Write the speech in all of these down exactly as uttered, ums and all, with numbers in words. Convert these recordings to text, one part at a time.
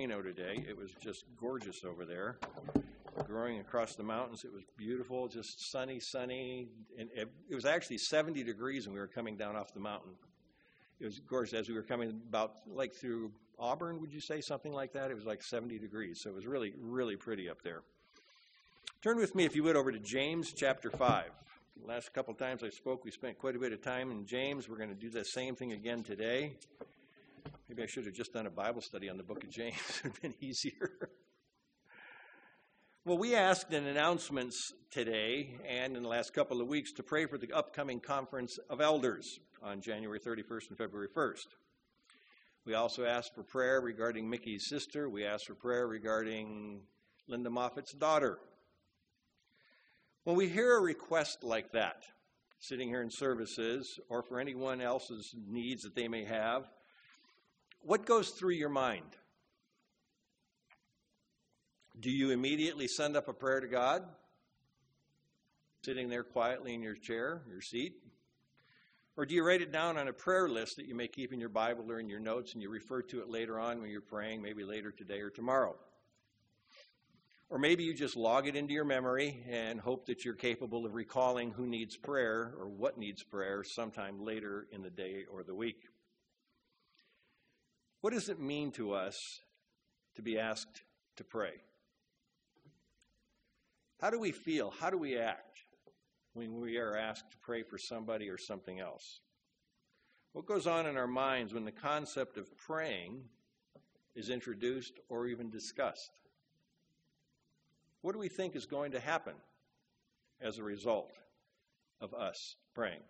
Reno today. It was just gorgeous over there, growing across the mountains. It was beautiful, just sunny, sunny. And it, it was actually seventy degrees when we were coming down off the mountain. It was gorgeous as we were coming about like through Auburn, would you say, something like that? It was like seventy degrees, so it was really, really pretty up there. Turn with me, if you would, over to James chapter five. The last couple times I spoke, we spent quite a bit of time in James. We're going to do the same thing again today. Maybe I should have just done a Bible study on the book of James. It would have been easier. Well, we asked in announcements today and in the last couple of weeks to pray for the upcoming Conference of Elders on January thirty-first and February first. We also asked for prayer regarding Mickey's sister. We asked for prayer regarding Linda Moffitt's daughter. When we hear a request like that, sitting here in services, or for anyone else's needs that they may have, what goes through your mind? Do you immediately send up a prayer to God, sitting there quietly in your chair, your seat? Or do you write it down on a prayer list that you may keep in your Bible or in your notes, and you refer to it later on when you're praying, maybe later today or tomorrow? Or maybe you just log it into your memory and hope that you're capable of recalling who needs prayer or what needs prayer sometime later in the day or the week. What does it mean to us to be asked to pray? How do we feel? How do we act when we are asked to pray for somebody or something else? What goes on in our minds when the concept of praying is introduced or even discussed? What do we think is going to happen as a result of us praying?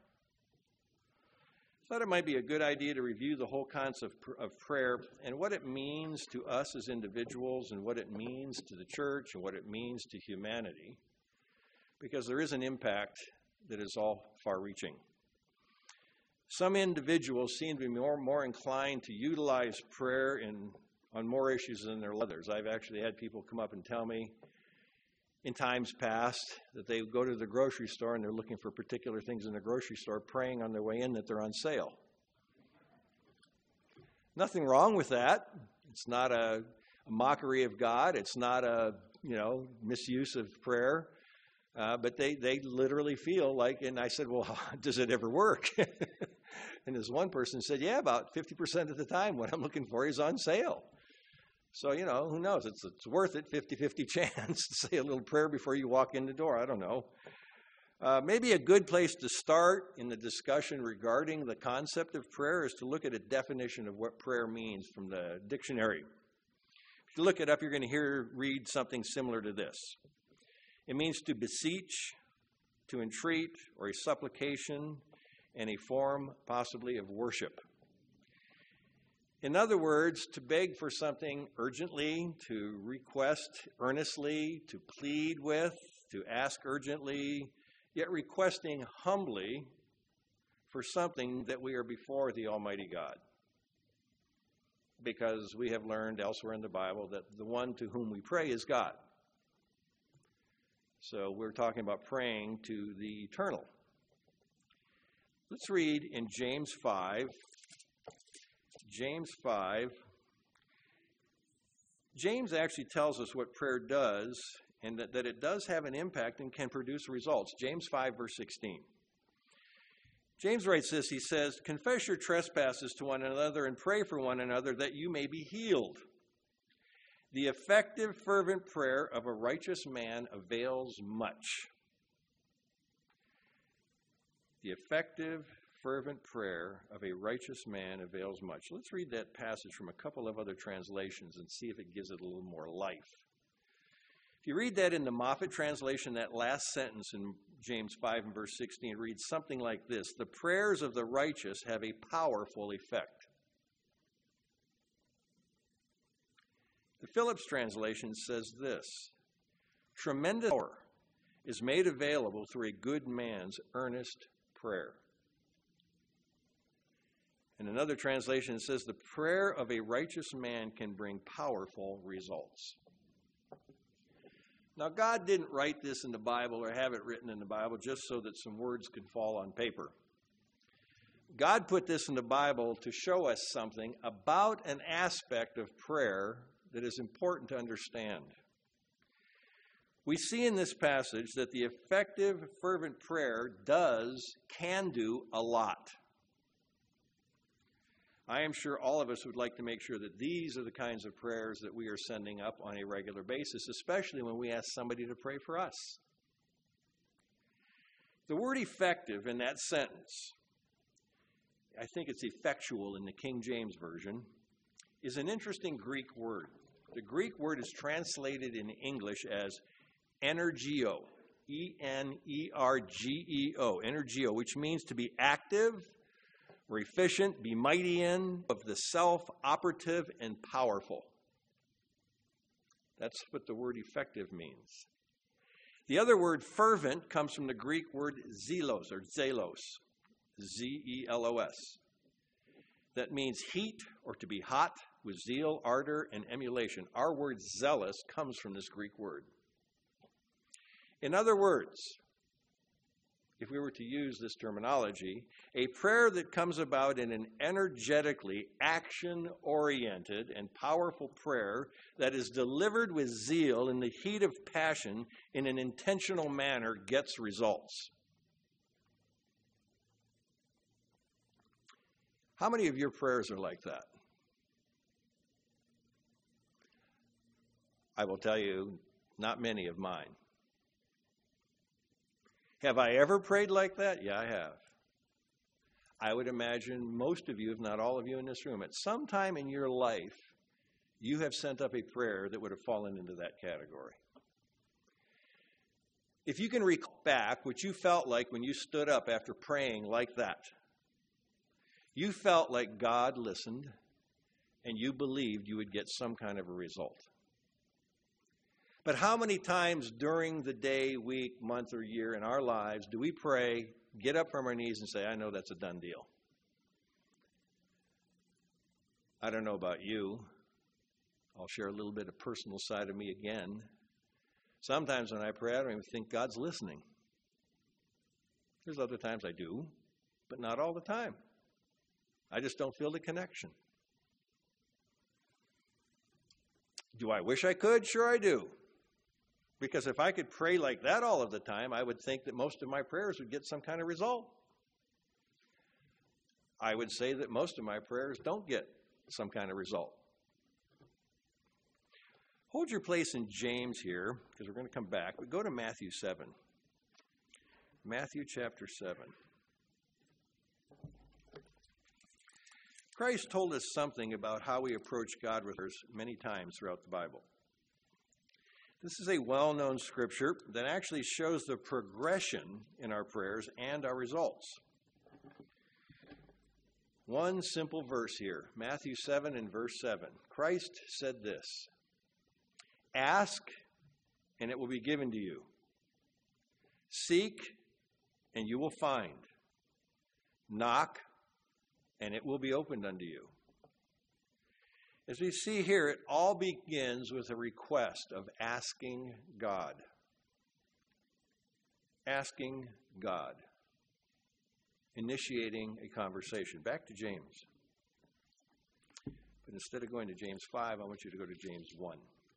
I thought it might be a good idea to review the whole concept of prayer and what it means to us as individuals and what it means to the church and what it means to humanity, because there is an impact that is all far-reaching. Some individuals seem to be more, more inclined to utilize prayer in, on more issues than there are others. I've actually had people come up and tell me in times past that they go to the grocery store and they're looking for particular things in the grocery store, praying on their way in that they're on sale. Nothing wrong with that. It's not a, a mockery of God. It's not a, you know, misuse of prayer. Uh, but they, they literally feel like, and I said, well, does it ever work? And this one person said, yeah, about fifty percent of the time what I'm looking for is on sale. So, you know, who knows? It's, it's worth it, fifty-fifty chance to say a little prayer before you walk in the door. I don't know. Uh, maybe a good place to start in the discussion regarding the concept of prayer is to look at a definition of what prayer means from the dictionary. If you look it up, you're going to hear read something similar to this. It means to beseech, to entreat, or a supplication, and a form possibly of worship. In other words, to beg for something urgently, to request earnestly, to plead with, to ask urgently, yet requesting humbly for something that we are before the Almighty God. Because we have learned elsewhere in the Bible that the one to whom we pray is God. So we're talking about praying to the eternal. Let's read in James five. James five. James actually tells us what prayer does and that, that it does have an impact and can produce results. James five, verse sixteen. James writes this, he says, confess your trespasses to one another and pray for one another that you may be healed. The effective, fervent prayer of a righteous man avails much. The effective, fervent prayer of a righteous man avails much. Let's read that passage from a couple of other translations and see if it gives it a little more life. If you read that in the Moffitt translation, that last sentence in James five and verse sixteen reads something like this: the prayers of the righteous have a powerful effect. The Phillips translation says this: tremendous power is made available through a good man's earnest prayer. In another translation, it says the prayer of a righteous man can bring powerful results. Now, God didn't write this in the Bible or have it written in the Bible just so that some words could fall on paper. God put this in the Bible to show us something about an aspect of prayer that is important to understand. We see in this passage that the effective, fervent prayer does, can do a lot. I am sure all of us would like to make sure that these are the kinds of prayers that we are sending up on a regular basis, especially when we ask somebody to pray for us. The word effective in that sentence, I think it's effectual in the King James Version, is an interesting Greek word. The Greek word is translated in English as energio, E N E R G E O, energio, which means to be active or efficient, be mighty in, of the self, operative, and powerful. That's what the word effective means. The other word, fervent, comes from the Greek word zelos, or zelos, Z E L O S. That means heat, or to be hot, with zeal, ardor, and emulation. Our word zealous comes from this Greek word. In other words, if we were to use this terminology, a prayer that comes about in an energetically action-oriented and powerful prayer that is delivered with zeal in the heat of passion in an intentional manner gets results. How many of your prayers are like that? I will tell you, not many of mine. Have I ever prayed like that? Yeah, I have. I would imagine most of you, if not all of you in this room, at some time in your life, you have sent up a prayer that would have fallen into that category. If you can recall back what you felt like when you stood up after praying like that, you felt like God listened and you believed you would get some kind of a result. But how many times during the day, week, month, or year in our lives do we pray, get up from our knees and say, I know that's a done deal? I don't know about you. I'll share a little bit of personal side of me again. Sometimes when I pray, I don't even think God's listening. There's other times I do, but not all the time. I just don't feel the connection. Do I wish I could? Sure I do. Because if I could pray like that all of the time, I would think that most of my prayers would get some kind of result. I would say that most of my prayers don't get some kind of result. Hold your place in James here, because we're going to come back. But go to Matthew seven. Matthew chapter seven. Christ told us something about how we approach God with us many times throughout the Bible. This is a well-known scripture that actually shows the progression in our prayers and our results. One simple verse here, Matthew seven and verse seven. Christ said this, ask and it will be given to you. Seek and you will find. Knock and it will be opened unto you. As we see here, it all begins with a request of asking God. Asking God. Initiating a conversation. Back to James. But instead of going to James five, I want you to go to James one.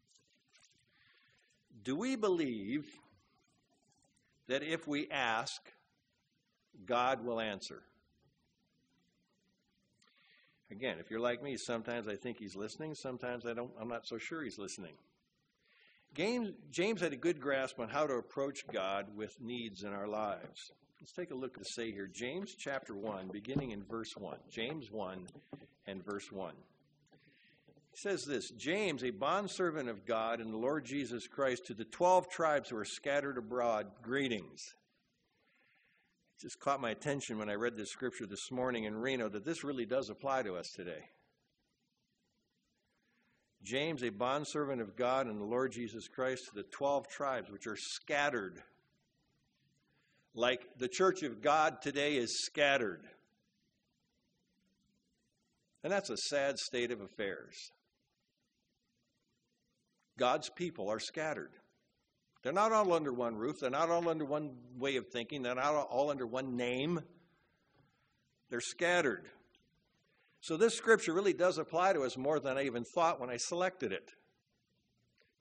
Do we believe that if we ask, God will answer? Again, if you're like me, sometimes I think he's listening. Sometimes I don't, I'm not so sure he's listening. James, James had a good grasp on how to approach God with needs in our lives. Let's take a look to say here. James chapter one, beginning in verse one. James one and verse one. He says this, James, a bondservant of God and the Lord Jesus Christ, to the twelve tribes who are scattered abroad, greetings. It just caught my attention when I read this scripture this morning in Reno that this really does apply to us today. James, a bondservant of God and the Lord Jesus Christ, to the twelve tribes which are scattered. Like the church of God today is scattered. And that's a sad state of affairs. God's people are scattered. They're not all under one roof. They're not all under one way of thinking. They're not all under one name. They're scattered. So this scripture really does apply to us more than I even thought when I selected it.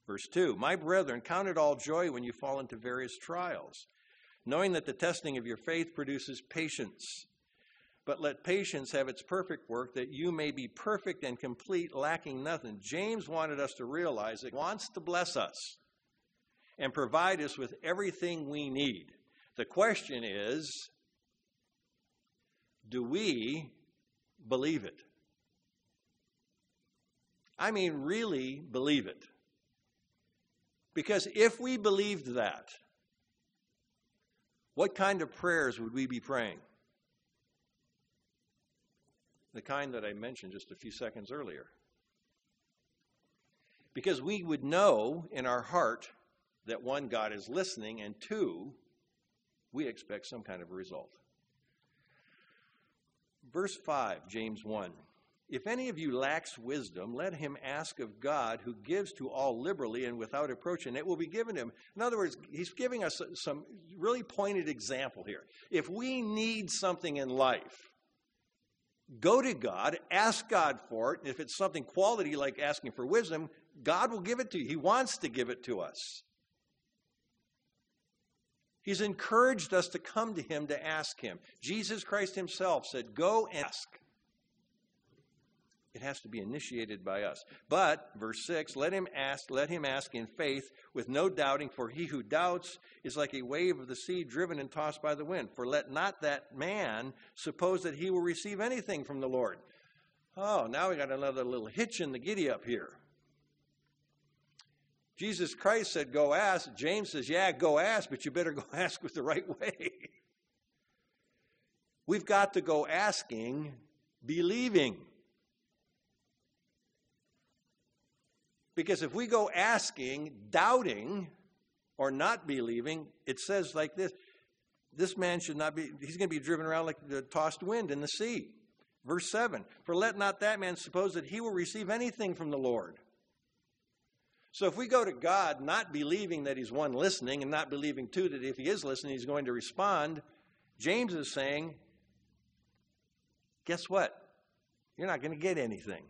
Verse two, my brethren, count it all joy when you fall into various trials, knowing that the testing of your faith produces patience. But let patience have its perfect work, that you may be perfect and complete, lacking nothing. James wanted us to realize that he wants to bless us and provide us with everything we need. The question is, do we believe it? I mean, really believe it. Because if we believed that, what kind of prayers would we be praying? The kind that I mentioned just a few seconds earlier. Because we would know in our heart that one, God is listening, and two, we expect some kind of a result. Verse five, James one. If any of you lacks wisdom, let him ask of God, who gives to all liberally and without reproach, and it will be given him. In other words, he's giving us some really pointed example here. If we need something in life, go to God, ask God for it. If it's something quality like asking for wisdom, God will give it to you. He wants to give it to us. He's encouraged us to come to him to ask him. Jesus Christ himself said, go and ask. It has to be initiated by us. But, verse six, let him ask, let him ask in faith with no doubting, for he who doubts is like a wave of the sea driven and tossed by the wind. For let not that man suppose that he will receive anything from the Lord. Oh, now we got another little hitch in the giddy up here. Jesus Christ said, go ask. James says, yeah, go ask, but you better go ask with the right way. We've got to go asking, believing. Because if we go asking, doubting, or not believing, it says like this, this man should not be, he's going to be driven around like the tossed wind in the sea. Verse seven, for let not that man suppose that he will receive anything from the Lord. So if we go to God not believing that he's one listening, and not believing two that if he is listening he's going to respond, James is saying, guess what? You're not going to get anything.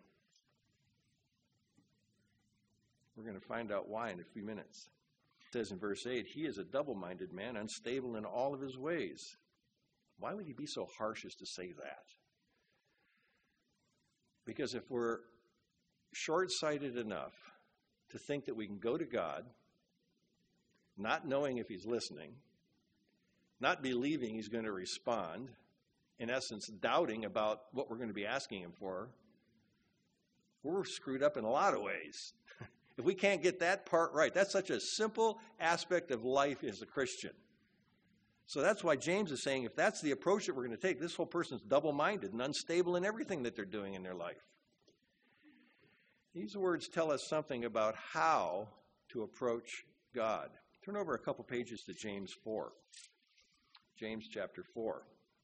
We're going to find out why in a few minutes. It says in verse eight, he is a double-minded man, unstable in all of his ways. Why would he be so harsh as to say that? Because if we're short-sighted enough to think that we can go to God, not knowing if he's listening, not believing he's going to respond, in essence, doubting about what we're going to be asking him for, we're screwed up in a lot of ways. If we can't get that part right, that's such a simple aspect of life as a Christian. So that's why James is saying if that's the approach that we're going to take, this whole person's double-minded and unstable in everything that they're doing in their life. These words tell us something about how to approach God. Turn over a couple pages to James four. James chapter four.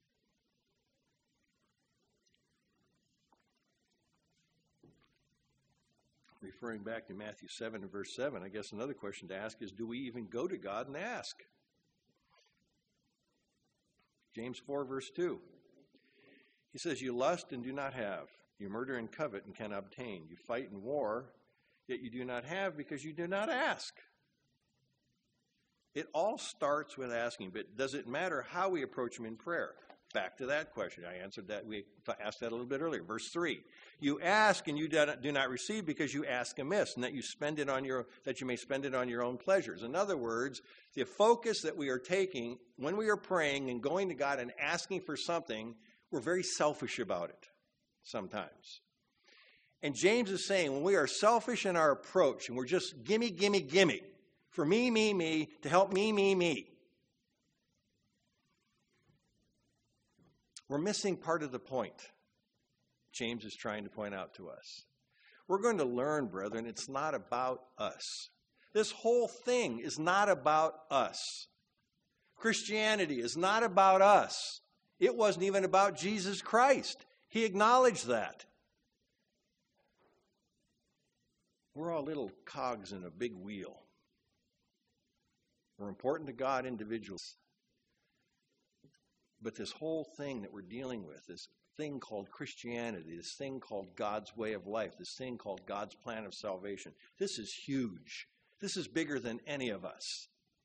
Referring back to Matthew seven and verse seven, I guess another question to ask is, do we even go to God and ask? James four, verse two. He says, you lust and do not have. You murder and covet and cannot obtain. You fight and war, yet you do not have because you do not ask. It all starts with asking, but does it matter how we approach him in prayer? Back to that question. I answered that. We asked that a little bit earlier. Verse three. You ask and you do not receive because you ask amiss, and that you spend it on your that you may spend it on your own pleasures. In other words, the focus that we are taking when we are praying and going to God and asking for something, we're very selfish about it sometimes. And James is saying when we are selfish in our approach and we're just gimme, gimme, gimme, for me, me, me, to help me, me, me, we're missing part of the point James is trying to point out to us. We're going to learn, brethren, it's not about us. This whole thing is not about us. Christianity is not about us. It wasn't even about Jesus Christ. He acknowledged that. We're all little cogs in a big wheel. We're important to God individually. But this whole thing that we're dealing with, this thing called Christianity, this thing called God's way of life, this thing called God's plan of salvation, this is huge. This is bigger than any of us.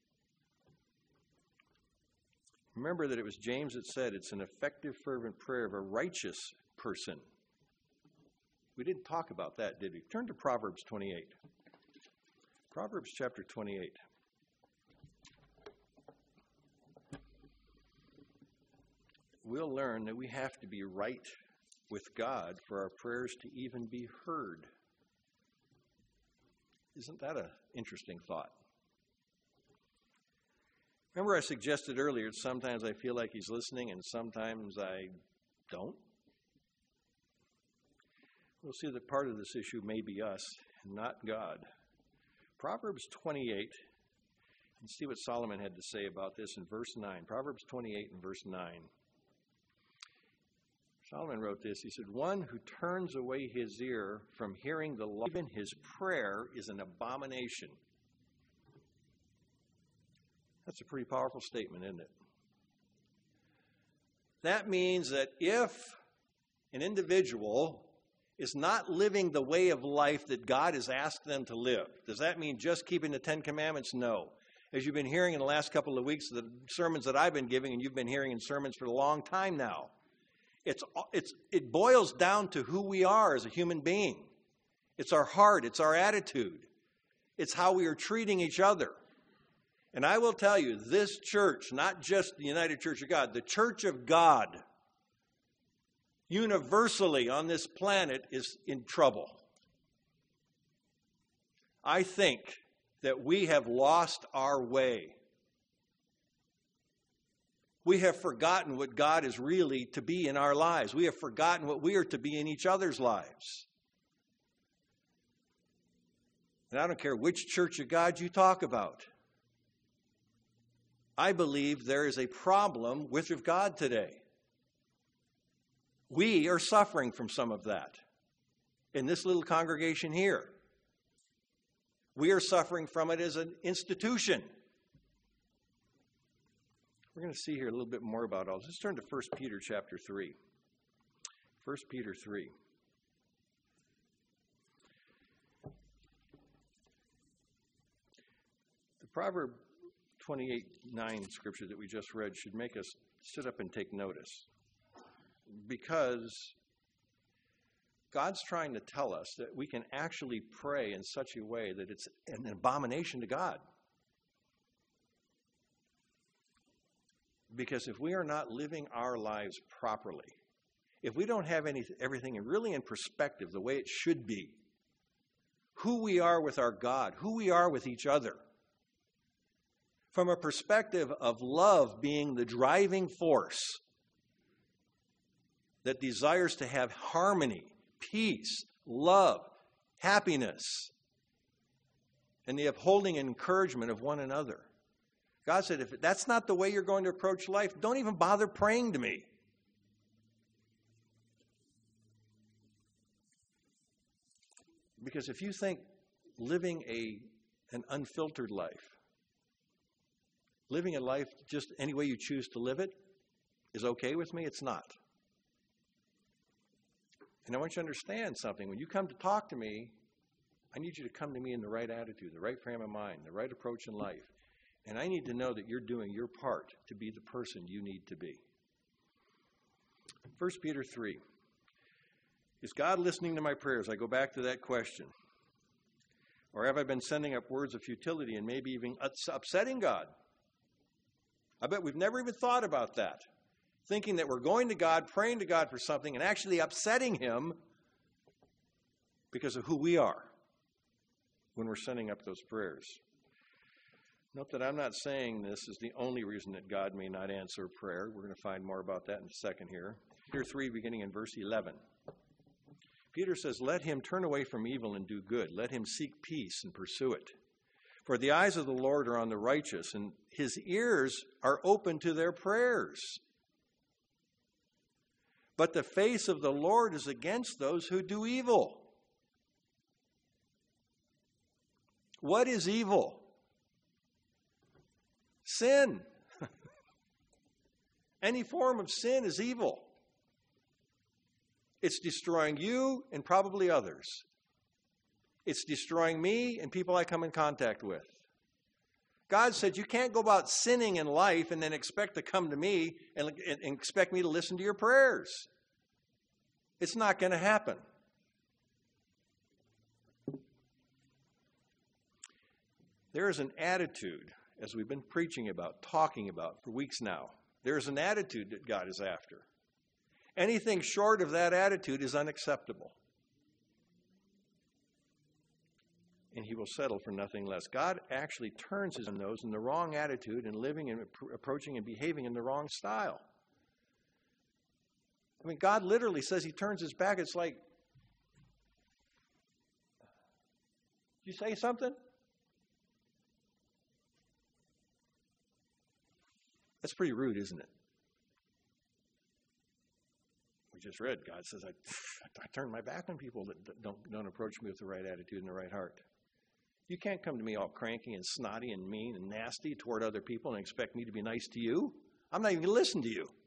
Remember that it was James that said it's an effective, fervent prayer of a righteous person. We didn't talk about that, did we? Turn to Proverbs twenty-eight. Proverbs chapter twenty-eight. We'll learn that we have to be right with God for our prayers to even be heard. Isn't that an interesting thought? Remember I suggested earlier, sometimes I feel like he's listening and sometimes I don't? We'll see that part of this issue may be us and not God. Proverbs twenty-eight, and see what Solomon had to say about this in verse nine. Proverbs twenty-eight and verse nine. Solomon wrote this. He said, one who turns away his ear from hearing the law, even his prayer, is an abomination. That's a pretty powerful statement, isn't it? That means that if an individual is not living the way of life that God has asked them to live, does that mean just keeping the Ten Commandments? No. As you've been hearing in the last couple of weeks, the sermons that I've been giving, and you've been hearing in sermons for a long time now, it's, it's, it boils down to who we are as a human being. It's our heart. It's our attitude. It's how we are treating each other. And I will tell you, this church, not just the United Church of God, the Church of God, universally on this planet, is in trouble. I think that we have lost our way. We have forgotten what God is really to be in our lives. We have forgotten what we are to be in each other's lives. And I don't care which Church of God you talk about. I believe there is a problem with God today. We are suffering from some of that in this little congregation here. We are suffering from it as an institution. We're going to see here a little bit more about all this. Let's turn to First Peter chapter three. First Peter three. The Proverb twenty-eight nine scripture that we just read should make us sit up and take notice, because God's trying to tell us that we can actually pray in such a way that it's an abomination to God. Because if we are not living our lives properly, if we don't have any, everything really in perspective the way it should be, who we are with our God, who we are with each other, from a perspective of love being the driving force that desires to have harmony, peace, love, happiness, and the upholding and encouragement of one another. God said, if that's not the way you're going to approach life, don't even bother praying to me. Because if you think living a, an unfiltered life, living a life just any way you choose to live it is okay with me, it's not. And I want you to understand something. When you come to talk to me, I need you to come to me in the right attitude, the right frame of mind, the right approach in life. And I need to know that you're doing your part to be the person you need to be. First Peter three. Is God listening to my prayers? I go back to that question. Or have I been sending up words of futility and maybe even upsetting God? I bet we've never even thought about that. Thinking that we're going to God, praying to God for something, and actually upsetting Him because of who we are when we're sending up those prayers. Note that I'm not saying this is the only reason that God may not answer prayer. We're going to find more about that in a second here. Peter three, beginning in verse eleven. Peter says, let him turn away from evil and do good. Let him seek peace and pursue it. For the eyes of the Lord are on the righteous, and His ears are open to their prayers. But the face of the Lord is against those who do evil. What is evil? Sin. Any form of sin is evil. It's destroying you and probably others. It's destroying me and people I come in contact with. God said you can't go about sinning in life and then expect to come to me and, and expect me to listen to your prayers. It's not going to happen. There is an attitude, as we've been preaching about, talking about for weeks now. There is an attitude that God is after. Anything short of that attitude is unacceptable. And he will settle for nothing less. God actually turns his nose in the wrong attitude and living and approaching and behaving in the wrong style. I mean, God literally says he turns his back. It's like, did you say something? That's pretty rude, isn't it? We just read, God says, I, I turn my back on people that don't, don't approach me with the right attitude and the right heart. You can't come to me all cranky and snotty and mean and nasty toward other people and expect me to be nice to you. I'm not even going to listen to you.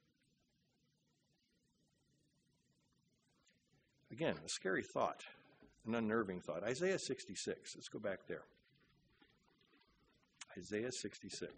Again, a scary thought, an unnerving thought. Isaiah sixty-six. Let's go back there. Isaiah sixty-six.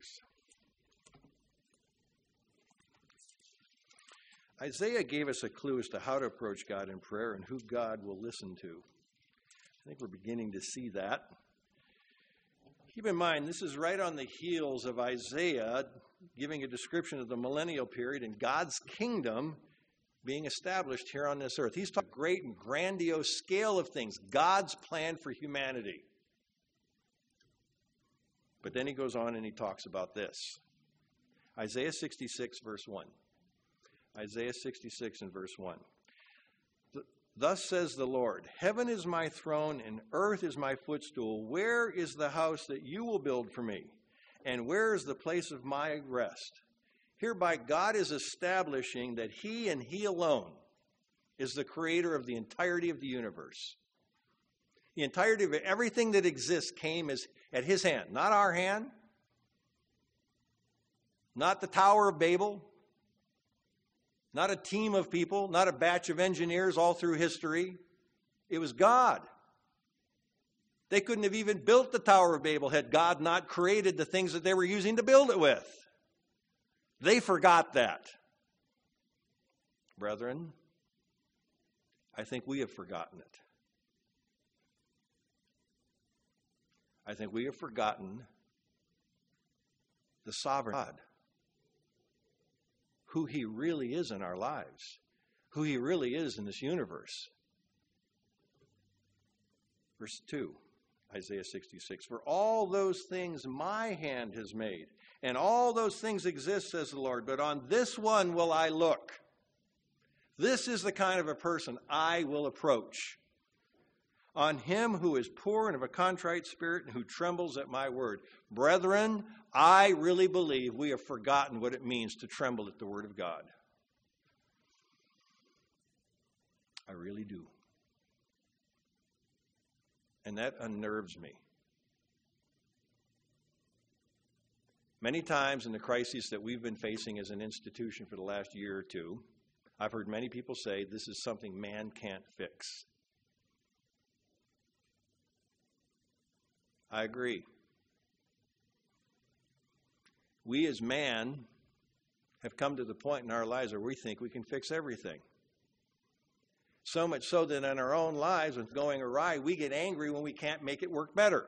Isaiah gave us a clue as to how to approach God in prayer and who God will listen to. I think we're beginning to see that. Keep in mind, this is right on the heels of Isaiah giving a description of the millennial period and God's kingdom being established here on this earth. He's talking about a great and grandiose scale of things, God's plan for humanity. But then he goes on and he talks about this. Isaiah sixty-six, verse one. Isaiah sixty-six and verse one. Thus says the Lord, heaven is my throne and earth is my footstool. Where is the house that you will build for me? And where is the place of my rest? Hereby God is establishing that he and he alone is the creator of the entirety of the universe. The entirety of everything that exists came as, at his hand, not our hand, not the Tower of Babel, not a team of people, not a batch of engineers all through history. It was God. They couldn't have even built the Tower of Babel had God not created the things that they were using to build it with. They forgot that. Brethren, I think we have forgotten it. I think we have forgotten the sovereign God. Who he really is in our lives, who he really is in this universe. Verse two, Isaiah sixty-six, for all those things my hand has made, and all those things exist, says the Lord, but on this one will I look. This is the kind of a person I will approach. On him who is poor and of a contrite spirit and who trembles at my word. Brethren, I really believe we have forgotten what it means to tremble at the word of God. I really do. And that unnerves me. Many times in the crises that we've been facing as an institution for the last year or two, I've heard many people say this is something man can't fix. I agree. We as man have come to the point in our lives where we think we can fix everything. So much so that in our own lives, when it's going awry, we get angry when we can't make it work better.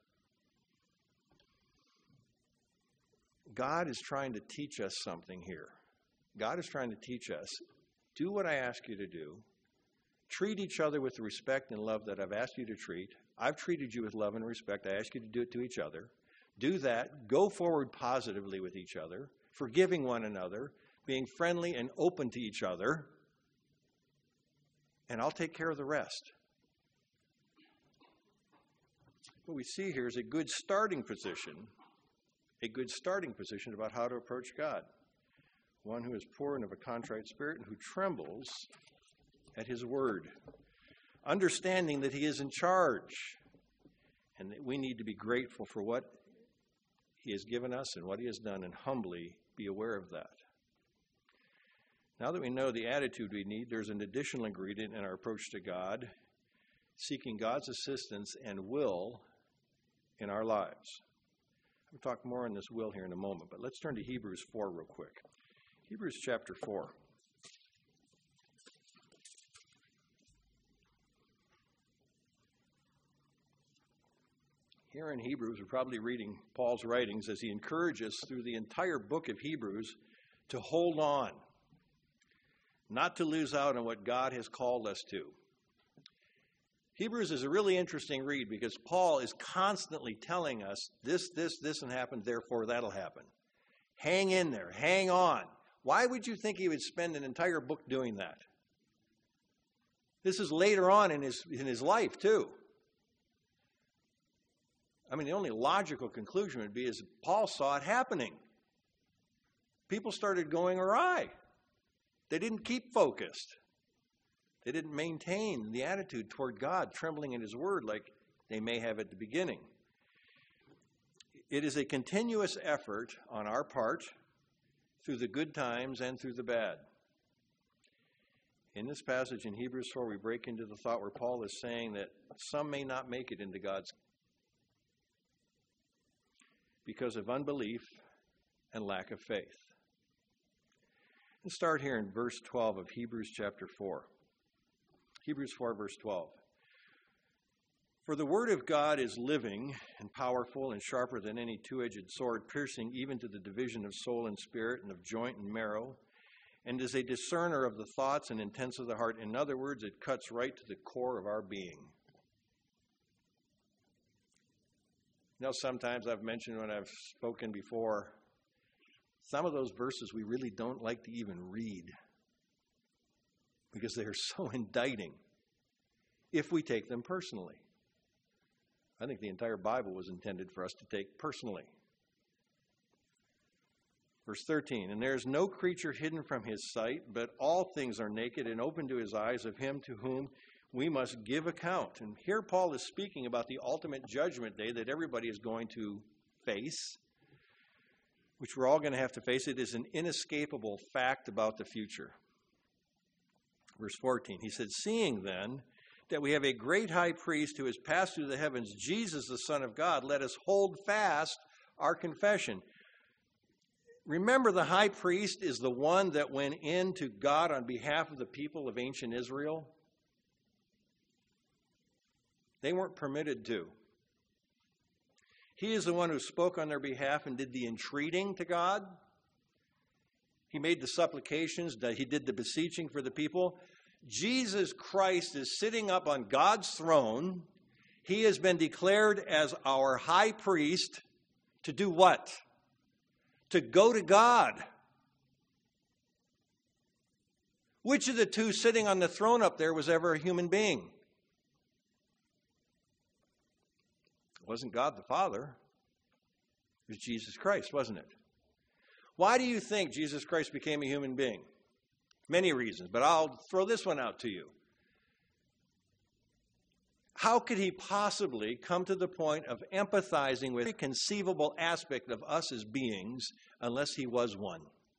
God is trying to teach us something here. God is trying to teach us, do what I ask you to do. Treat each other with the respect and love that I've asked you to treat. I've treated you with love and respect. I ask you to do it to each other. Do that. Go forward positively with each other, forgiving one another, being friendly and open to each other, and I'll take care of the rest. What we see here is a good starting position, a good starting position about how to approach God. One who is poor and of a contrite spirit and who trembles at his word, understanding that he is in charge and that we need to be grateful for what he has given us and what he has done, and humbly be aware of that. Now that we know the attitude we need, there's an additional ingredient in our approach to God, seeking God's assistance and will in our lives. We'll talk more on this will here in a moment, but let's turn to Hebrews four real quick. Hebrews chapter four. Here in Hebrews, we're probably reading Paul's writings as he encourages through the entire book of Hebrews to hold on, not to lose out on what God has called us to. Hebrews is a really interesting read because Paul is constantly telling us this, this, this, and happened, therefore that'll happen. Hang in there. Hang on. Why would you think he would spend an entire book doing that? This is later on in his, in his life, too. I mean, the only logical conclusion would be is Paul saw it happening. People started going awry. They didn't keep focused. They didn't maintain the attitude toward God, trembling in his word like they may have at the beginning. It is a continuous effort on our part through the good times and through the bad. In this passage in Hebrews four, we break into the thought where Paul is saying that some may not make it into God's kingdom because of unbelief and lack of faith. Let's start here in verse twelve of Hebrews chapter four. Hebrews four, verse twelve. For the word of God is living and powerful and sharper than any two-edged sword, piercing even to the division of soul and spirit and of joint and marrow, and is a discerner of the thoughts and intents of the heart. In other words, it cuts right to the core of our being. You know, sometimes I've mentioned when I've spoken before, some of those verses we really don't like to even read because they are so indicting if we take them personally. I think the entire Bible was intended for us to take personally. Verse thirteen, and there is no creature hidden from his sight, but all things are naked and open to his eyes of him to whom we must give account. And here Paul is speaking about the ultimate judgment day that everybody is going to face, which we're all going to have to face. It is an inescapable fact about the future. Verse fourteen, he said, seeing then that we have a great high priest who has passed through the heavens, Jesus, the Son of God, let us hold fast our confession. Remember, the high priest is the one that went in to God on behalf of the people of ancient Israel. They weren't permitted to. He is the one who spoke on their behalf and did the entreating to God. He made the supplications, he did the beseeching for the people. Jesus Christ is sitting up on God's throne. He has been declared as our high priest to do what? To go to God. Which of the two sitting on the throne up there was ever a human being? It wasn't God the Father. It was Jesus Christ, wasn't it? Why do you think Jesus Christ became a human being? Many reasons, but I'll throw this one out to you. How could he possibly come to the point of empathizing with every conceivable aspect of us as beings unless he was one?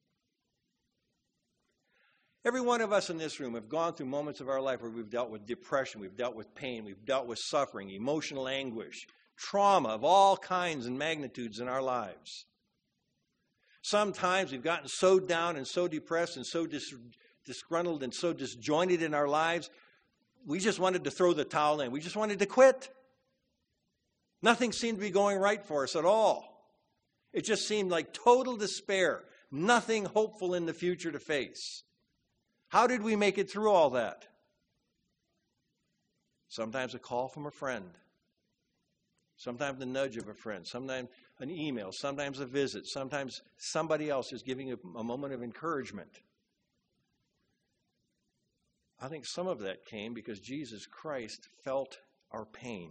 Every one of us in this room have gone through moments of our life where we've dealt with depression, we've dealt with pain, we've dealt with suffering, emotional anguish, trauma of all kinds and magnitudes in our lives. Sometimes we've gotten so down and so depressed and so dis- disgruntled and so disjointed in our lives, we just wanted to throw the towel in. We just wanted to quit. Nothing seemed to be going right for us at all. It just seemed like total despair, nothing hopeful in the future to face. How did we make it through all that? Sometimes a call from a friend. Sometimes the nudge of a friend. Sometimes an email. Sometimes a visit. Sometimes somebody else is giving a, a moment of encouragement. I think some of that came because Jesus Christ felt our pain.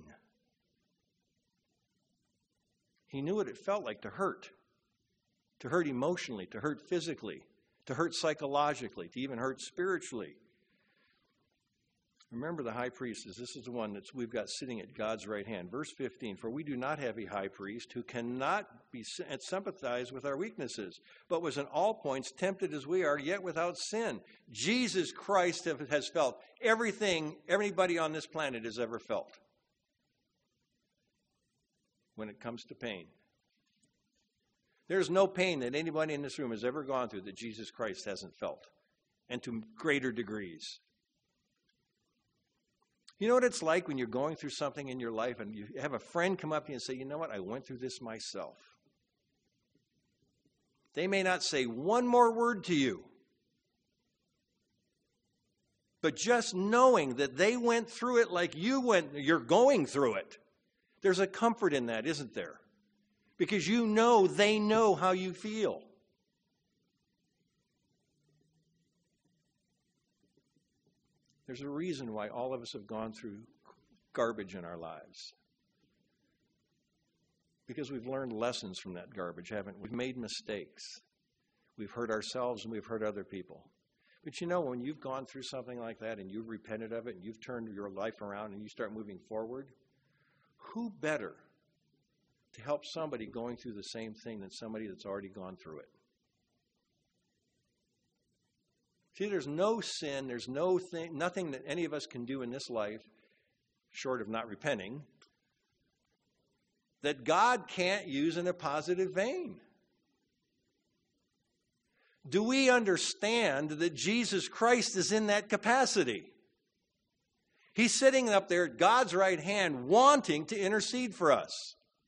He knew what it felt like to hurt. To hurt emotionally, to hurt physically, to hurt psychologically, to even hurt spiritually. Remember the high priest is this is the one that we've got sitting at God's right hand. Verse fifteen, for we do not have a high priest who cannot be sympathize with our weaknesses, but was in all points tempted as we are, yet without sin. Jesus Christ has felt everything everybody on this planet has ever felt when it comes to pain. There's no pain that anybody in this room has ever gone through that Jesus Christ hasn't felt, and to greater degrees. You know what it's like when you're going through something in your life and you have a friend come up to you and say, you know what, I went through this myself. They may not say one more word to you, but just knowing that they went through it like you went, you're going through it, there's a comfort in that, isn't there? Because you know they know how you feel. There's a reason why all of us have gone through garbage in our lives. Because we've learned lessons from that garbage, haven't we? We've made mistakes. We've hurt ourselves and we've hurt other people. But you know, when you've gone through something like that and you've repented of it and you've turned your life around and you start moving forward, who better to help somebody going through the same thing than somebody that's already gone through it? See, there's no sin, there's no thing, nothing that any of us can do in this life, short of not repenting, that God can't use in a positive vein. Do we understand that Jesus Christ is in that capacity? He's sitting up there at God's right hand wanting to intercede for us.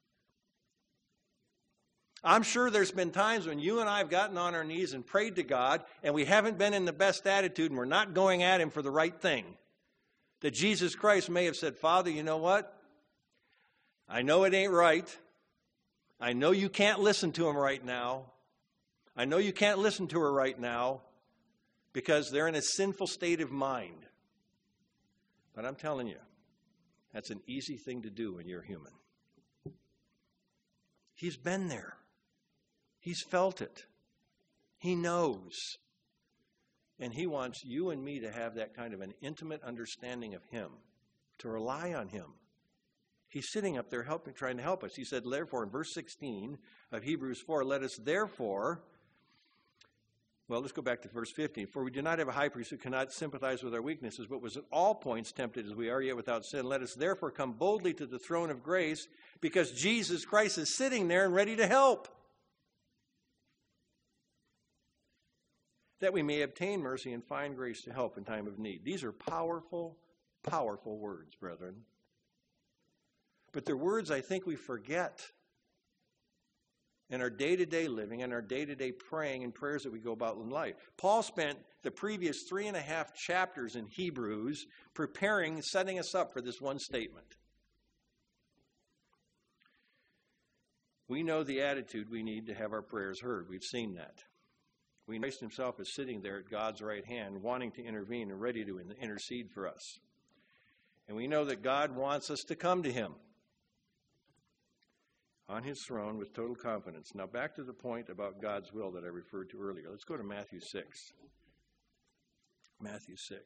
I'm sure there's been times when you and I have gotten on our knees and prayed to God and we haven't been in the best attitude and we're not going at Him for the right thing. That Jesus Christ may have said, Father, you know what? I know it ain't right. I know you can't listen to Him right now. I know you can't listen to her right now because they're in a sinful state of mind. But I'm telling you, that's an easy thing to do when you're human. He's been there. He's felt it. He knows. And He wants you and me to have that kind of an intimate understanding of Him, to rely on Him. He's sitting up there helping, trying to help us. He said, therefore, in verse sixteen of Hebrews four, let us therefore, well, let's go back to verse fifteen. For we do not have a high priest who cannot sympathize with our weaknesses, but was at all points tempted as we are, yet without sin. Let us therefore come boldly to the throne of grace, because Jesus Christ is sitting there and ready to help, that we may obtain mercy and find grace to help in time of need. These are powerful, powerful words, brethren. But they're words I think we forget in our day-to-day living and our day-to-day praying and prayers that we go about in life. Paul spent the previous three and a half chapters in Hebrews preparing, setting us up for this one statement. We know the attitude we need to have our prayers heard. We've seen that. We know Christ Himself is sitting there at God's right hand, wanting to intervene and ready to intercede for us. And we know that God wants us to come to Him on His throne with total confidence. Now back to the point about God's will that I referred to earlier. Let's go to Matthew six. Matthew six.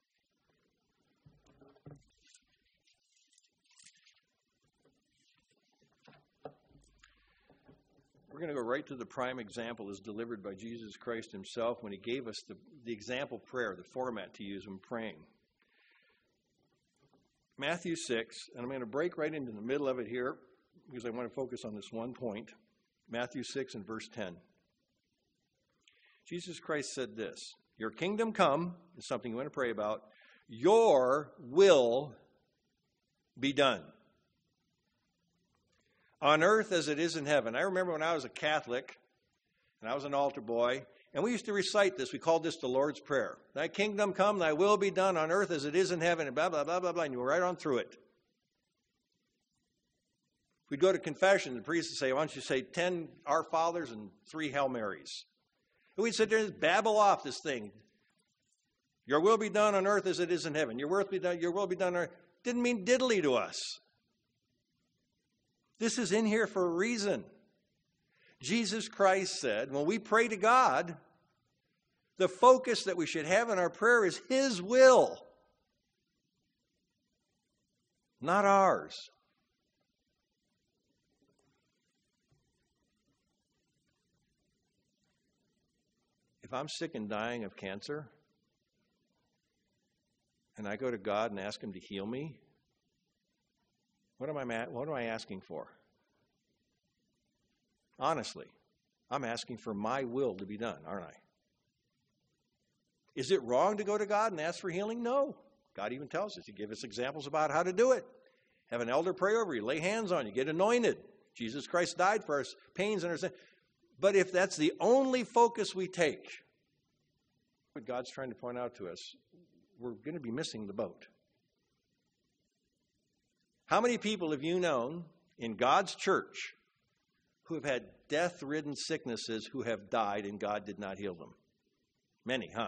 We're going to go right to the prime example as delivered by Jesus Christ Himself when He gave us the, the example prayer, the format to use when praying. Matthew six, and I'm going to break right into the middle of it here because I want to focus on this one point. Matthew six and verse ten. Jesus Christ said this, your kingdom come is something you want to pray about. Your will be done on earth as it is in heaven. I remember when I was a Catholic and I was an altar boy, and we used to recite this. We called this the Lord's Prayer. Thy kingdom come, thy will be done on earth as it is in heaven, and blah, blah, blah, blah, blah, and you were right on through it. We'd go to confession, the priest would say, why don't you say ten Our Fathers and three Hail Marys? And we'd sit there and babble off this thing. Your will be done on earth as it is in heaven. Your will be done, your will be done on earth. Didn't mean diddly to us. This is in here for a reason. Jesus Christ said, when we pray to God, the focus that we should have in our prayer is His will. not ours. If I'm sick and dying of cancer, and I go to God and ask him to heal me, what am I, what am I asking for? Honestly, I'm asking for my will to be done, aren't I? Is it wrong to go to God and ask for healing? No. God even tells us. He gives us examples about how to do it. Have an elder pray over you, lay hands on you, get anointed. Jesus Christ died for our pains and our sins. But if that's the only focus we take, what God's trying to point out to us, we're going to be missing the boat. How many people have you known in God's church who have had death-ridden sicknesses who have died and God did not heal them? Many, huh?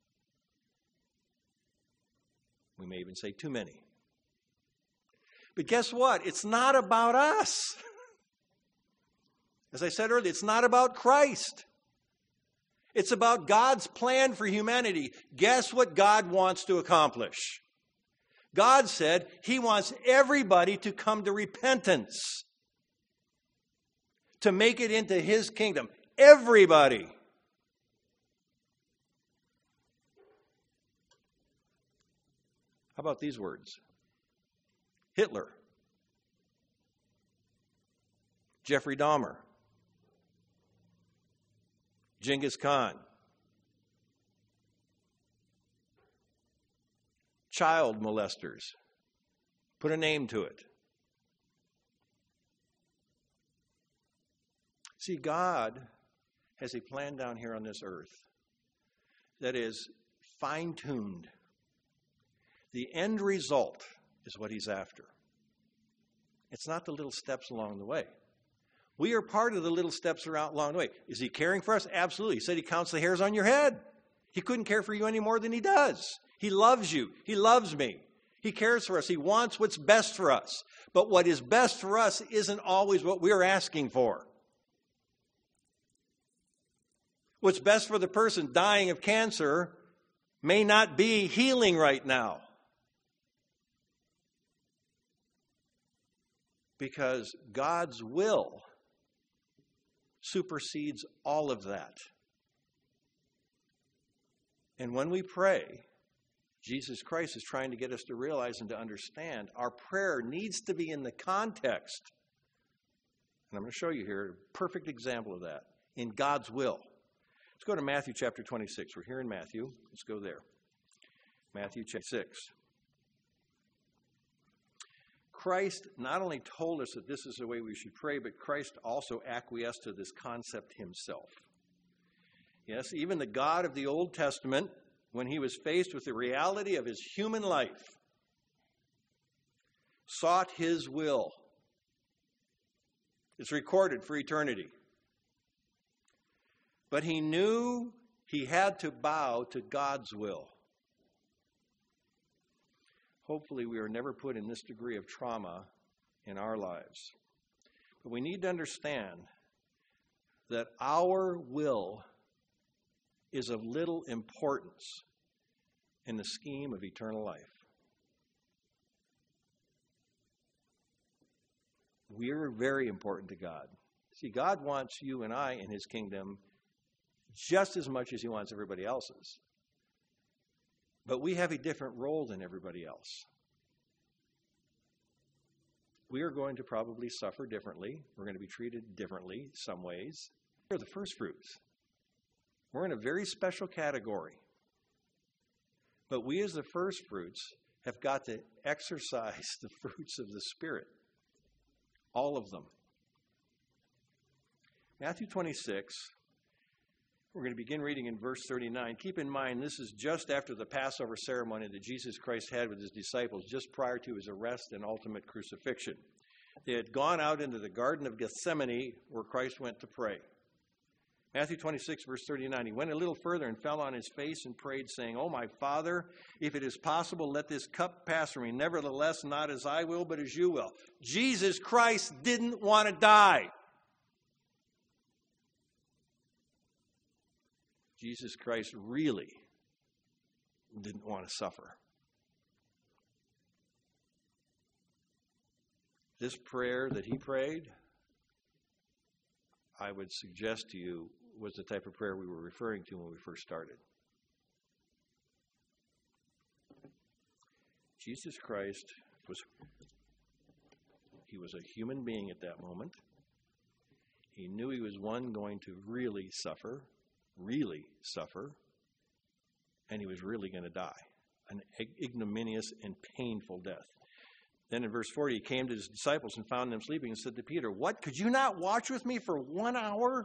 We may even say too many. But guess what? It's not about us. As I said earlier, it's not about Christ. It's about God's plan for humanity. Guess what God wants to accomplish? God said he wants everybody to come to repentance, to make it into his kingdom. Everybody. How about these words? Hitler, Jeffrey Dahmer, Genghis Khan, child molesters. Put a name to it. See, God has a plan down here on this earth that is fine-tuned. The end result is what he's after. It's not the little steps along the way. We are part of the little steps around along the way. Is he caring for us? Absolutely. He said he counts the hairs on your head. He couldn't care for you any more than he does. He loves you. He loves me. He cares for us. He wants what's best for us. But what is best for us isn't always what we're asking for. What's best for the person dying of cancer may not be healing right now. Because God's will supersedes all of that. And when we pray, Jesus Christ is trying to get us to realize and to understand our prayer needs to be in the context. And I'm going to show you here a perfect example of that. In God's will. Let's go to Matthew chapter twenty-six. We're here in Matthew. Let's go there. Matthew chapter six. Christ not only told us that this is the way we should pray, but Christ also acquiesced to this concept himself. Yes, even the God of the Old Testament, when he was faced with the reality of his human life, sought his will. It's recorded for eternity. But he knew he had to bow to God's will. Hopefully we are never put in this degree of trauma in our lives. But we need to understand that our will is of little importance in the scheme of eternal life. We are very important to God. See, God wants you and I in his kingdom just as much as he wants everybody else's. But we have a different role than everybody else. We are going to probably suffer differently. We're going to be treated differently some ways. We're the first fruits. We're in a very special category. But we as the first fruits have got to exercise the fruits of the Spirit. All of them. Matthew twenty-six. We're going to begin reading in verse thirty-nine. Keep in mind, this is just after the Passover ceremony that Jesus Christ had with his disciples, just prior to his arrest and ultimate crucifixion. They had gone out into the Garden of Gethsemane, where Christ went to pray. Matthew twenty-six, verse thirty-nine. He went a little further and fell on his face and prayed, saying, "O my Father, if it is possible, let this cup pass from me. Nevertheless, not as I will, but as you will." Jesus Christ didn't want to die. Jesus Christ really didn't want to suffer. This prayer that he prayed, I would suggest to you, was the type of prayer we were referring to when we first started. Jesus Christ was, he was a human being at that moment. He knew he was one going to really suffer, really suffer, and he was really going to die, an ignominious and painful death. Then in verse forty, he came to his disciples and found them sleeping and said to Peter, "What, could you not watch with me for one hour?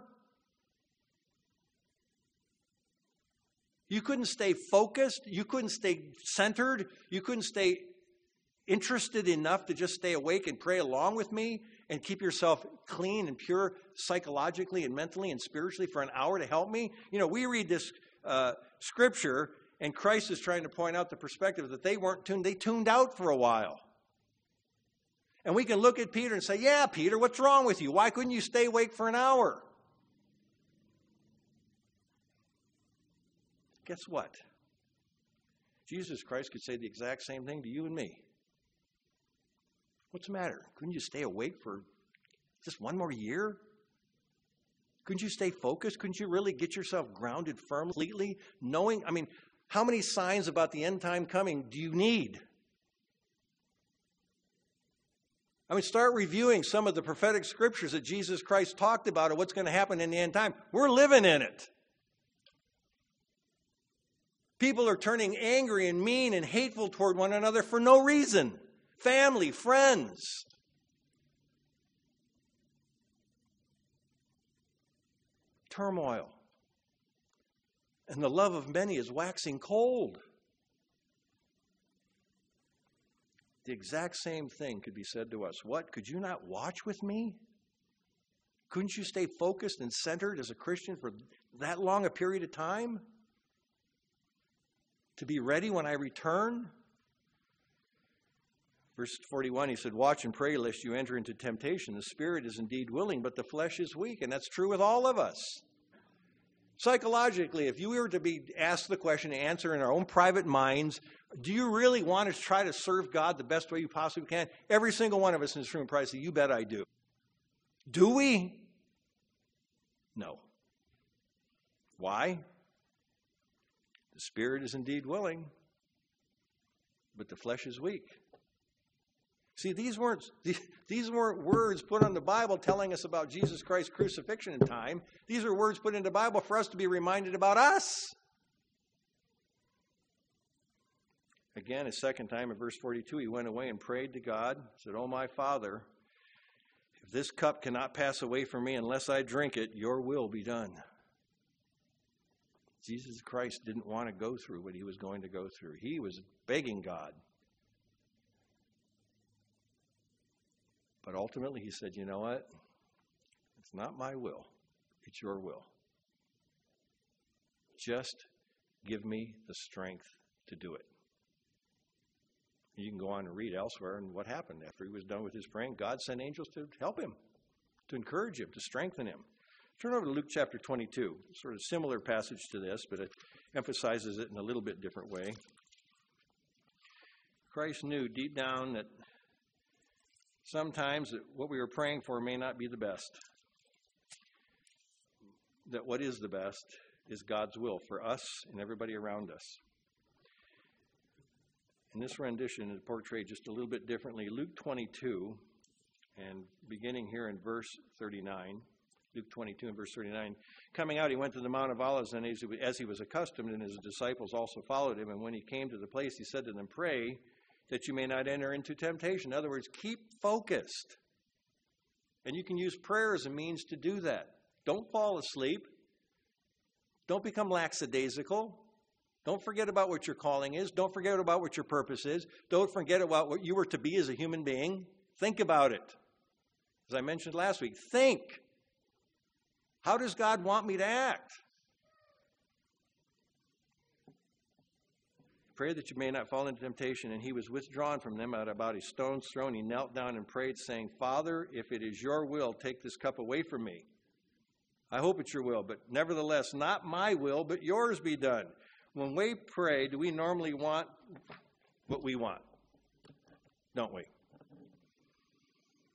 You couldn't stay focused. You couldn't stay centered. You couldn't stay interested enough to just stay awake and pray along with me and keep yourself clean and pure psychologically and mentally and spiritually for an hour to help me?" You know, we read this uh, scripture, and Christ is trying to point out the perspective that they weren't tuned. They tuned out for a while. And we can look at Peter and say, "Yeah, Peter, what's wrong with you? Why couldn't you stay awake for an hour?" Guess what? Jesus Christ could say the exact same thing to you and me. What's the matter? Couldn't you stay awake for just one more year? Couldn't you stay focused? Couldn't you really get yourself grounded firmly, completely, knowing, I mean, how many signs about the end time coming do you need? I mean, start reviewing some of the prophetic scriptures that Jesus Christ talked about of what's going to happen in the end time. We're living in it. People are turning angry and mean and hateful toward one another for no reason. Family, friends. Turmoil. And the love of many is waxing cold. The exact same thing could be said to us. What? Could you not watch with me? Couldn't you stay focused and centered as a Christian for that long a period of time? To be ready when I return? Verse forty-one, he said, "Watch and pray lest you enter into temptation. The spirit is indeed willing, but the flesh is weak." And that's true with all of us. Psychologically, if you were to be asked the question to answer in our own private minds, do you really want to try to serve God the best way you possibly can? Every single one of us in this room would probably say, "You bet I do." Do we? No. Why? The spirit is indeed willing, but the flesh is weak. See, these weren't, these weren't words put on the Bible telling us about Jesus Christ's crucifixion in time. These are words put in the Bible for us to be reminded about us. Again, a second time in verse forty-two, he went away and prayed to God, said, "Oh, my Father, if this cup cannot pass away from me unless I drink it, your will be done." Jesus Christ didn't want to go through what he was going to go through. He was begging God. But ultimately he said, "You know what? It's not my will. It's your will. Just give me the strength to do it." You can go on and read elsewhere and what happened after he was done with his praying. God sent angels to help him, to encourage him, to strengthen him. Turn over to Luke chapter twenty-two. Sort of similar passage to this, but it emphasizes it in a little bit different way. Christ knew deep down that sometimes that what we were praying for may not be the best. That what is the best is God's will for us and everybody around us. And this rendition is portrayed just a little bit differently. Luke twenty-two, and beginning here in verse thirty-nine, Luke twenty-two and verse thirty-nine, "Coming out, he went to the Mount of Olives, and as he, as he was accustomed, and his disciples also followed him. And when he came to the place, he said to them, 'Pray that you may not enter into temptation.'" In other words, keep focused. And you can use prayer as a means to do that. Don't fall asleep. Don't become lackadaisical. Don't forget about what your calling is. Don't forget about what your purpose is. Don't forget about what you were to be as a human being. Think about it. As I mentioned last week, think. How does God want me to act? "Pray that you may not fall into temptation." And he was withdrawn from them at about a stone's throw. He knelt down and prayed, saying, "Father, if it is your will, take this cup away from me. I hope it's your will, but nevertheless, not my will, but yours be done." When we pray, do we normally want what we want? Don't we?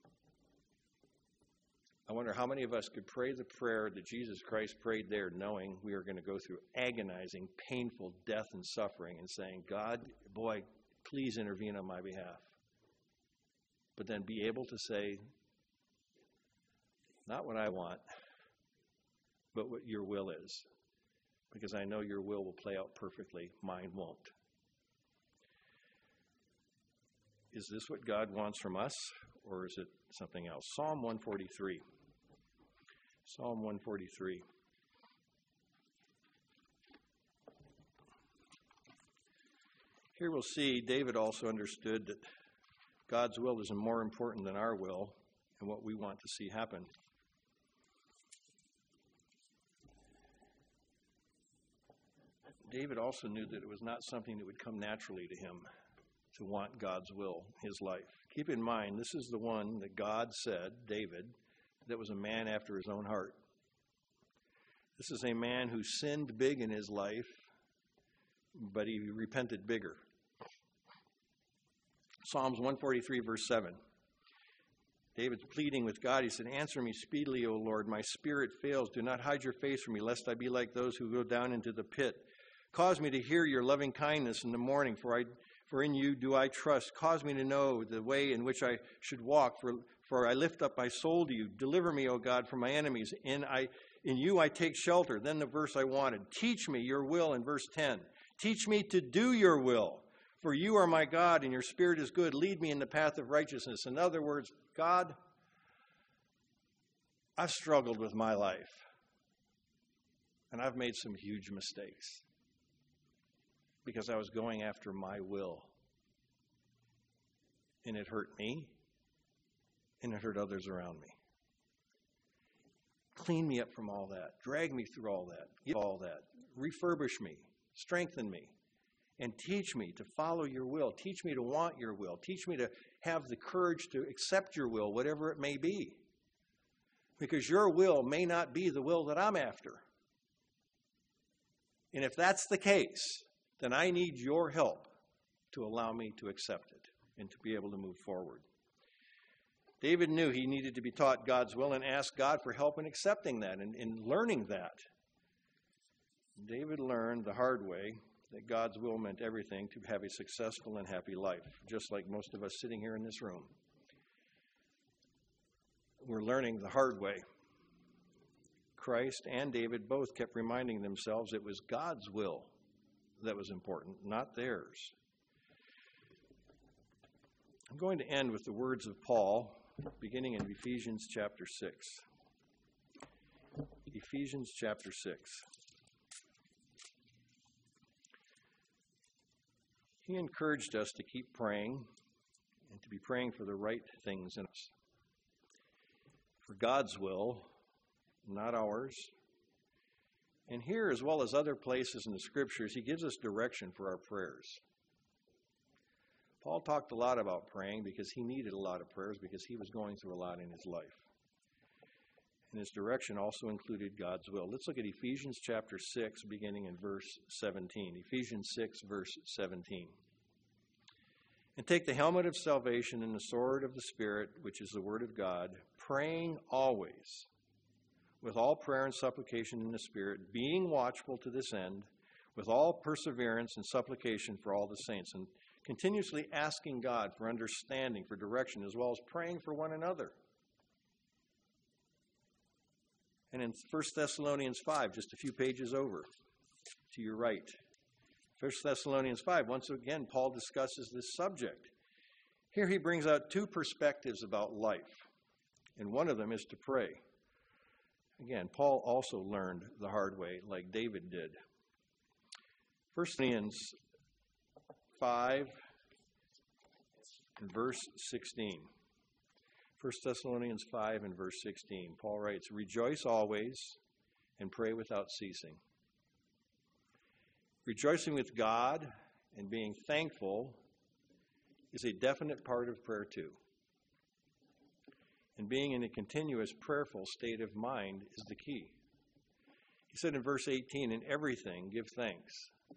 I wonder how many of us could pray the prayer that Jesus Christ prayed there, knowing we are going to go through agonizing, painful death and suffering, and saying, God, boy, please intervene on my behalf. But then be able to say, not what I want, but what your will is. Because I know your will will play out perfectly. Mine won't. Is this what God wants from us, or is it something else? Psalm one forty-three. Psalm one forty-three. Here we'll see David also understood that God's will is more important than our will and what we want to see happen. David also knew that it was not something that would come naturally to him to want God's will in his life. Keep in mind, this is the one that God said, David, that was a man after his own heart. This is a man who sinned big in his life, but he repented bigger. Psalms one forty-three, verse seven. David's pleading with God. He said, answer me speedily, O Lord. My spirit fails. Do not hide your face from me, lest I be like those who go down into the pit. Cause me to hear your loving kindness in the morning, for I, for in you do I trust. Cause me to know the way in which I should walk, for, for I lift up my soul to you. Deliver me, O God, from my enemies. In, I, in you I take shelter. Then the verse I wanted. Teach me your will in verse ten. Teach me to do your will, for you are my God, and your spirit is good. Lead me in the path of righteousness. In other words, God, I've struggled with my life, and I've made some huge mistakes because I was going after my will, and it hurt me, and it hurt others around me. Clean me up from all that. Drag me through all that. Give all that. Refurbish me. Strengthen me. And teach me to follow your will. Teach me to want your will. Teach me to have the courage to accept your will, whatever it may be. Because your will may not be the will that I'm after. And if that's the case, then I need your help to allow me to accept it and to be able to move forward. David knew he needed to be taught God's will and asked God for help in accepting that and in learning that. David learned the hard way that God's will meant everything to have a successful and happy life, just like most of us sitting here in this room. We're learning the hard way. Christ and David both kept reminding themselves it was God's will that was important, not theirs. I'm going to end with the words of Paul, beginning in Ephesians chapter six. Ephesians chapter six. He encouraged us to keep praying and to be praying for the right things in us. For God's will, not ours. And here, as well as other places in the Scriptures, he gives us direction for our prayers. Paul talked a lot about praying because he needed a lot of prayers because he was going through a lot in his life. And his direction also included God's will. Let's look at Ephesians chapter six, beginning in verse seventeen. Ephesians six, verse seventeen. And take the helmet of salvation and the sword of the Spirit, which is the word of God, praying always with all prayer and supplication in the Spirit, being watchful to this end, with all perseverance and supplication for all the saints, and continuously asking God for understanding, for direction, as well as praying for one another. And in First Thessalonians five, just a few pages over to your right, First Thessalonians five, once again, Paul discusses this subject. Here he brings out two perspectives about life, and one of them is to pray. Again, Paul also learned the hard way, like David did. First Thessalonians five, and verse sixteen. First Thessalonians five and verse sixteen, Paul writes, rejoice always and pray without ceasing. Rejoicing with God and being thankful is a definite part of prayer too. And being in a continuous prayerful state of mind is the key. He said in verse eighteen, in everything give thanks.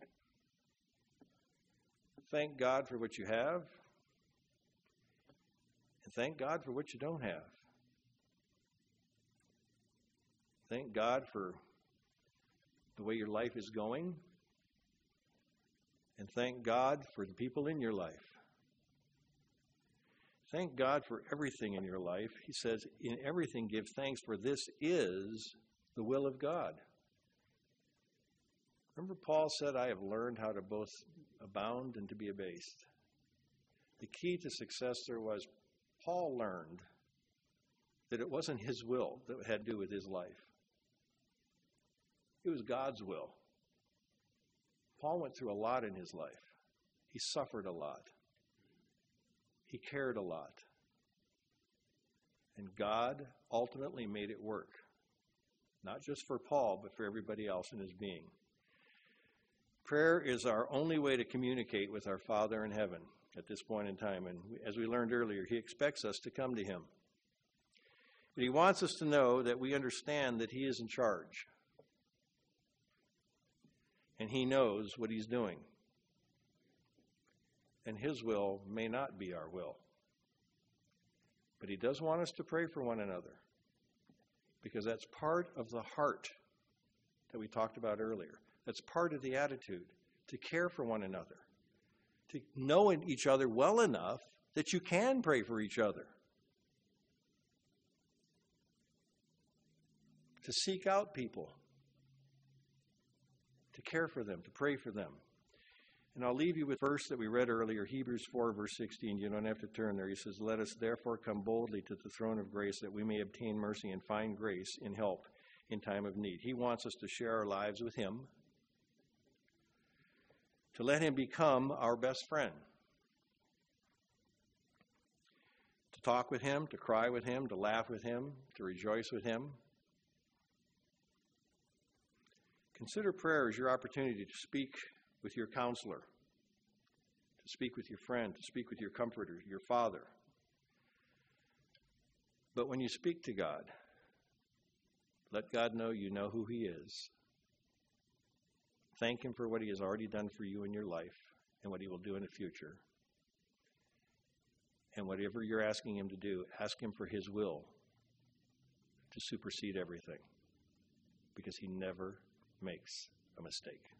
Thank God for what you have. And thank God for what you don't have. thank God for the way your life is going, and thank God for the people in your life. Thank God for everything in your life. He says, in everything give thanks, for this is the will of God. Remember Paul said, I have learned how to both abound and to be abased. The key to success there was Paul learned that it wasn't his will that had to do with his life. It was God's will. Paul went through a lot in his life. He suffered a lot. He cared a lot. And God ultimately made it work. Not just for Paul, but for everybody else in his being. Prayer is our only way to communicate with our Father in heaven at this point in time. And as we learned earlier, he expects us to come to him. But he wants us to know that we understand that he is in charge. And he knows what he's doing. And his will may not be our will. But he does want us to pray for one another. Because that's part of the heart that we talked about earlier. That's part of the attitude, to care for one another. To know each other well enough that you can pray for each other. To seek out people. To care for them, to pray for them. And I'll leave you with a verse that we read earlier, Hebrews four, verse sixteen. You don't have to turn there. He says, let us therefore come boldly to the throne of grace that we may obtain mercy and find grace in help in time of need. He wants us to share our lives with him, to let him become our best friend, to talk with him, to cry with him, to laugh with him, to rejoice with him. Consider prayer as your opportunity to speak with your counselor, to speak with your friend, to speak with your comforter, your father. But when you speak to God, let God know you know who he is. Thank him for what he has already done for you in your life and what he will do in the future. And whatever you're asking him to do, ask him for his will to supersede everything, because he never makes a mistake.